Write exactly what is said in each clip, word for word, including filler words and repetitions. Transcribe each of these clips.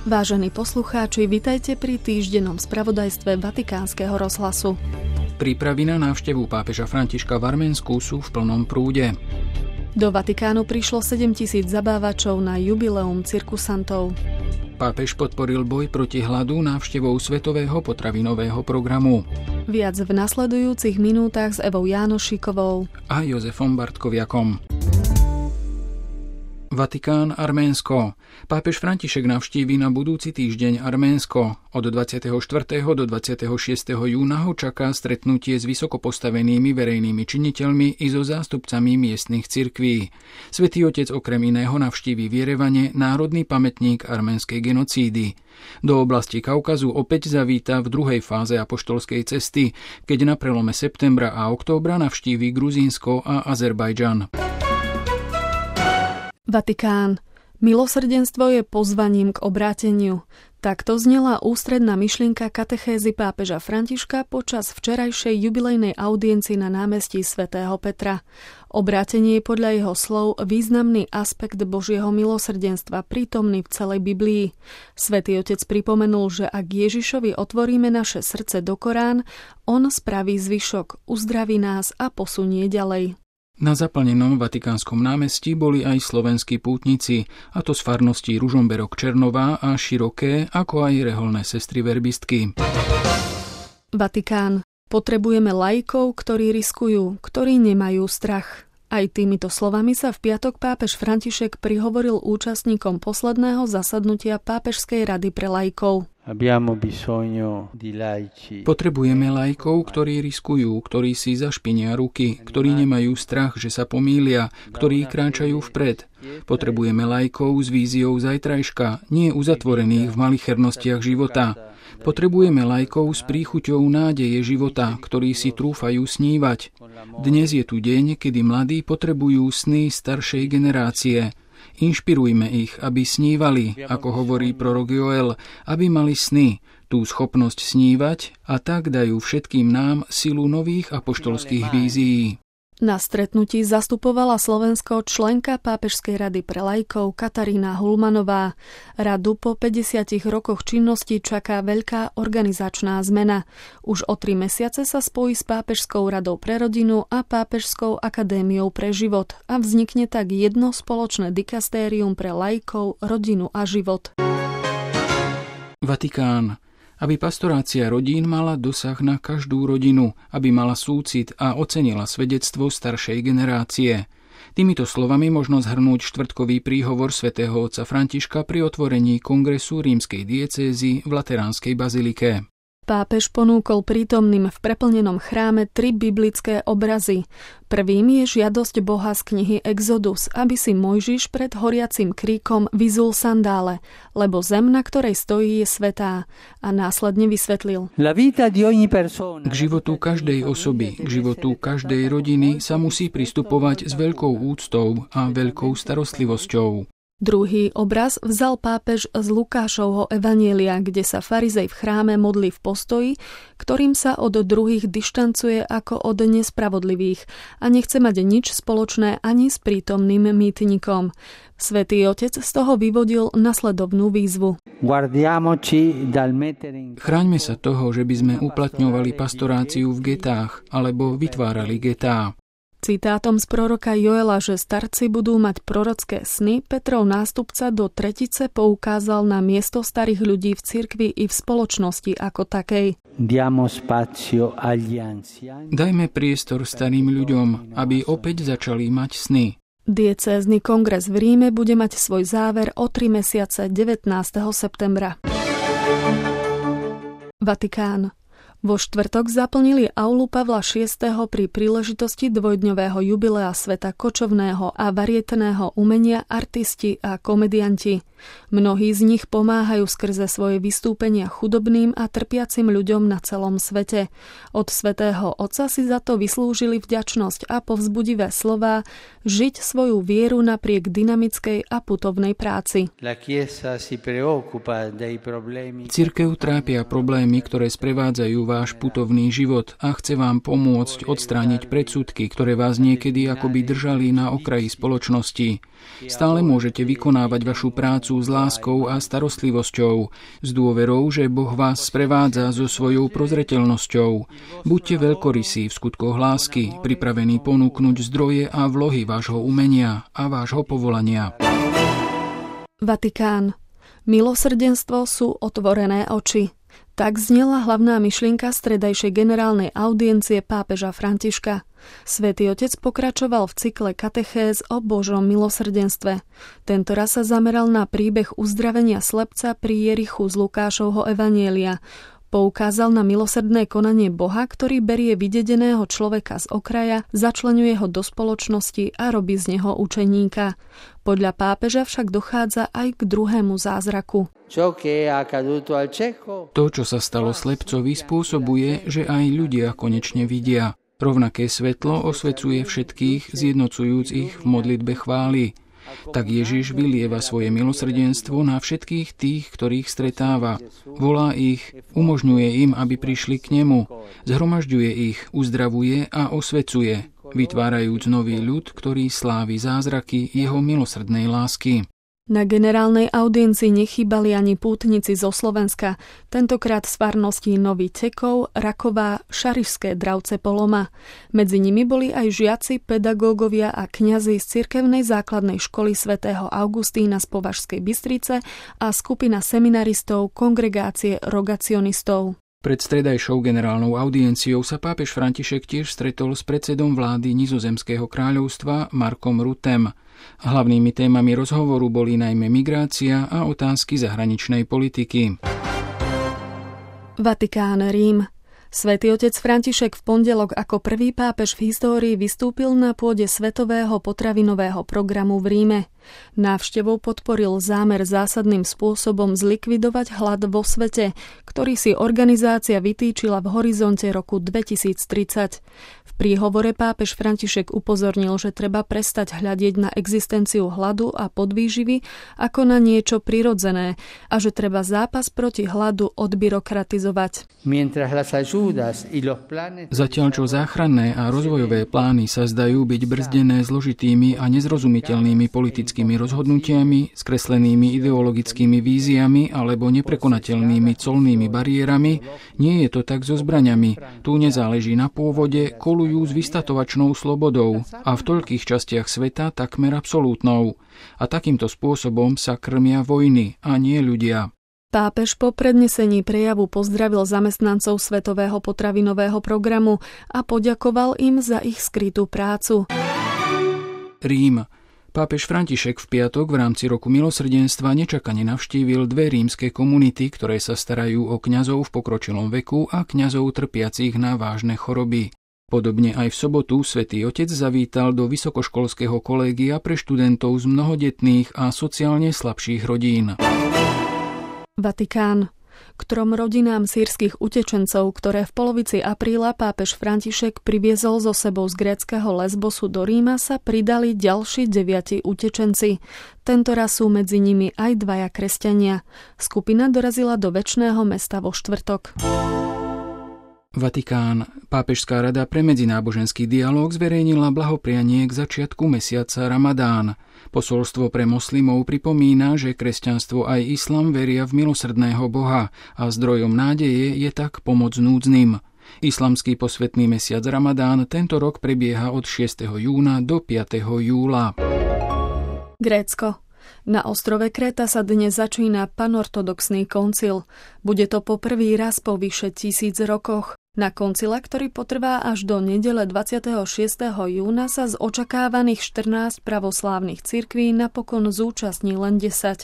Vážení poslucháči, vitajte pri týždennom spravodajstve Vatikánskeho rozhlasu. Prípravy na návštevu pápeža Františka v Arménsku sú v plnom prúde. Do Vatikánu prišlo sedemtisíc zabávačov na jubileum cirkusantov. Pápež podporil boj proti hladu návštevou Svetového potravinového programu. Viac v nasledujúcich minútach s Evou Jánošíkovou a Jozefom Bartkoviakom. Vatikán, Arménsko. Pápež František navštíví na budúci týždeň Arménsko. Od dvadsiateho štvrtého do dvadsiateho šiesteho júna ho čaká stretnutie s vysoko postavenými verejnými činiteľmi i so zástupcami miestnych cirkví. Svätý Otec okrem iného navštíví v Jerevane národný pamätník arménskej genocídy. Do oblasti Kaukazu opäť zavíta v druhej fáze apoštolskej cesty, keď na prelome septembra a októbra navštíví Gruzínsko a Azerbajdžan. Vatikán. Milosrdenstvo je pozvaním k obráteniu. Takto znela ústredná myšlienka katechézy pápeža Františka počas včerajšej jubilejnej audiencii na námestí svätého Petra. Obrátenie je podľa jeho slov významný aspekt Božieho milosrdenstva prítomný v celej Biblii. Svätý Otec pripomenul, že ak Ježišovi otvoríme naše srdce do Korán, on spraví zvyšok, uzdraví nás a posunie ďalej. Na zaplnenom Vatikánskom námestí boli aj slovenskí pútnici, a to z farností Ružomberok Černová a Široké, ako aj reholné sestry verbistky. Vatikán. Potrebujeme laikov, ktorí riskujú, ktorí nemajú strach. Aj týmito slovami sa v piatok pápež František prihovoril účastníkom posledného zasadnutia Pápežskej rady pre laikov. Potrebujeme laikov, ktorí riskujú, ktorí si zašpinia ruky, ktorí nemajú strach, že sa pomýlia, ktorí kráčajú vpred. Potrebujeme laikov s víziou zajtrajška, nie uzatvorených v malichernostiach života. Potrebujeme laikov s príchuťou nádeje života, ktorí si trúfajú snívať. Dnes je tu deň, kedy mladí potrebujú sny staršej generácie. Inšpirujme ich, aby snívali, ako hovorí prorok Joel, aby mali sny, tú schopnosť snívať a tak dajú všetkým nám silu nových apoštolských vízií. Na stretnutí zastupovala Slovensko členka Pápežskej rady pre laikov Katarína Hulmanová. Radu po päťdesiatich rokoch činnosti čaká veľká organizačná zmena. Už o tri mesiace sa spojí s Pápežskou radou pre rodinu a Pápežskou akadémiou pre život a vznikne tak jedno spoločné dikastérium pre laikov, rodinu a život. Vatikán. Aby pastorácia rodín mala dosah na každú rodinu, aby mala súcit a ocenila svedectvo staršej generácie. Týmito slovami možno zhrnúť štvrtkový príhovor svätého otca Františka pri otvorení kongresu rímskej diecézy v Lateránskej bazilike. Pápež ponúkol prítomným v preplnenom chráme tri biblické obrazy. Prvým je žiadosť Boha z knihy Exodus, aby si Mojžiš pred horiacim kríkom vyzul sandále, lebo zem, na ktorej stojí, je svätá. A následne vysvetlil. K životu každej osoby, k životu každej rodiny sa musí pristupovať s veľkou úctou a veľkou starostlivosťou. Druhý obraz vzal pápež z Lukášovho evanjelia, kde sa farizej v chráme modlí v postoji, ktorým sa od druhých dištancuje ako od nespravodlivých a nechce mať nič spoločné ani s prítomným mýtnikom. Svätý Otec z toho vyvodil nasledovnú výzvu. Chráňme sa toho, že by sme uplatňovali pastoráciu v getách alebo vytvárali getá. Citátom z proroka Joela, že starci budú mať prorocké sny, Petrov nástupca do tretice poukázal na miesto starých ľudí v cirkvi i v spoločnosti ako takej. Dajme priestor starým ľuďom, aby opäť začali mať sny. Diecézny kongres v Ríme bude mať svoj záver o tri mesiace devätnásteho septembra. Vatikán. Vo štvrtok zaplnili aulu Pavla šiesteho pri príležitosti dvojdňového jubilea sveta kočovného a varietného umenia artisti a komedianti. Mnohí z nich pomáhajú skrze svoje vystúpenia chudobným a trpiacim ľuďom na celom svete. Od svätého Otca si za to vyslúžili vďačnosť a povzbudivé slová žiť svoju vieru napriek dynamickej a putovnej práci. Cirkev trápia problémy, ktoré sprevádzajú váš putovný život a chce vám pomôcť odstrániť predsudky, ktoré vás niekedy akoby držali na okraji spoločnosti. Stále môžete vykonávať vašu prácu prácu s láskou a starostlivosťou, s dôverou, že Boh vás sprevádza so svojou prozreteľnosťou. Buďte veľkorysí v skutkoch lásky, pripravení ponúknuť zdroje a vlohy vášho umenia a vášho povolania. Vatikán. Milosrdenstvo sú otvorené oči. Tak znela hlavná myšlienka stredajšej generálnej audiencie pápeža Františka. Svätý Otec pokračoval v cykle katechéz o Božom milosrdenstve. Tentoraz sa zameral na príbeh uzdravenia slepca pri Jerichu z Lukášovho evanjelia. Poukázal na milosrdné konanie Boha, ktorý berie vydedeného človeka z okraja, začleňuje ho do spoločnosti a robí z neho učeníka. Podľa pápeža však dochádza aj k druhému zázraku. To, čo sa stalo slepcovi, spôsobuje, že aj ľudia konečne vidia. Rovnaké svetlo osvecuje všetkých, zjednocujúc ich v modlitbe chvály. Tak Ježiš vylieva svoje milosrdenstvo na všetkých tých, ktorých stretáva. Volá ich, umožňuje im, aby prišli k nemu. Zhromažďuje ich, uzdravuje a osvecuje, vytvárajúc nový ľud, ktorý slávi zázraky jeho milosrdnej lásky. Na generálnej audiencii nechýbali ani pútnici zo Slovenska, tentokrát z farností Nový Tekov, Raková, Šarišské Dravce Poloma. Medzi nimi boli aj žiaci, pedagógovia a kňazi z cirkevnej základnej školy svätého Augustína z Považskej Bystrice a skupina seminaristov kongregácie rogacionistov. Pred stredajšou generálnou audienciou sa pápež František tiež stretol s predsedom vlády Nizozemského kráľovstva Markom Ruttem. Hlavnými témami rozhovoru boli najmä migrácia a otázky zahraničnej politiky. Vatikán, Rím. Svätý Otec František v pondelok ako prvý pápež v histórii vystúpil na pôde Svetového potravinového programu v Ríme. Návštevou podporil zámer zásadným spôsobom zlikvidovať hlad vo svete, ktorý si organizácia vytýčila v horizonte roku dvetisíctridsať. V príhovore pápež František upozornil, že treba prestať hľadieť na existenciu hladu a podvýživy ako na niečo prirodzené a že treba zápas proti hladu odbyrokratizovať. Zatiaľ čo záchranné a rozvojové plány sa zdajú byť brzdené zložitými a nezrozumiteľnými politickými rozhodnutiami, skreslenými ideologickými víziami alebo neprekonateľnými colnými bariérami, nie je to tak so zbraňami. Tu nezáleží na pôvode, kolujú s vystatovačnou slobodou a v toľkých častiach sveta takmer absolútnou. A takýmto spôsobom sa krmia vojny a nie ľudia. Pápež po prednesení prejavu pozdravil zamestnancov Svetového potravinového programu a poďakoval im za ich skrytú prácu. Rím. Pápež František v piatok v rámci roku milosrdenstva nečakane navštívil dve rímske komunity, ktoré sa starajú o kňazov v pokročilom veku a kňazov trpiacich na vážne choroby. Podobne aj v sobotu Svätý Otec zavítal do vysokoškolského kolégia pre študentov z mnohodetných a sociálne slabších rodín. Vatikán. K trom rodinám sýrskych utečencov, ktoré v polovici apríla pápež František priviezol so sebou z gréckeho Lesbosu do Ríma, sa pridali ďalší deviati utečenci. Tentoraz sú medzi nimi aj dvaja kresťania. Skupina dorazila do Večného mesta vo štvrtok. Vatikán. Pápežská rada pre medzináboženský dialóg zverejnila blahoprianie k začiatku mesiaca Ramadán. Posolstvo pre moslimov pripomína, že kresťanstvo aj islam veria v milosrdného Boha a zdrojom nádeje je tak pomoc núdznym. Islamský posvätný mesiac Ramadán tento rok prebieha od šiesteho júna do piateho júla. Grécko. Na ostrove Kréta sa dnes začína panortodoxný koncil. Bude to po prvý raz po vyše tisíc rokoch. Na koncile, ktorý potrvá až do nedele dvadsiateho šiesteho júna, sa z očakávaných štrnásť pravoslávnych cirkví napokon zúčastní len desať.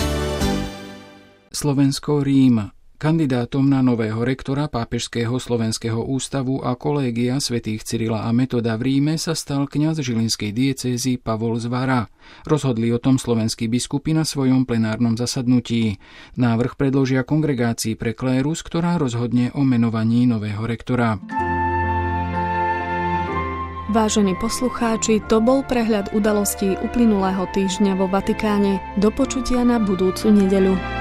Slovensko, Rím. Kandidátom na nového rektora Pápežského slovenského ústavu a kolégia svätých Cyrila a Metoda v Ríme sa stal kňaz žilinskej diecézy Pavol Zvara. Rozhodli o tom slovenskí biskupy na svojom plenárnom zasadnutí. Návrh predložia kongregácii pre klérus, ktorá rozhodne o menovaní nového rektora. Vážení poslucháči, to bol prehľad udalostí uplynulého týždňa vo Vatikáne. Do počutia na budúcu nedeľu.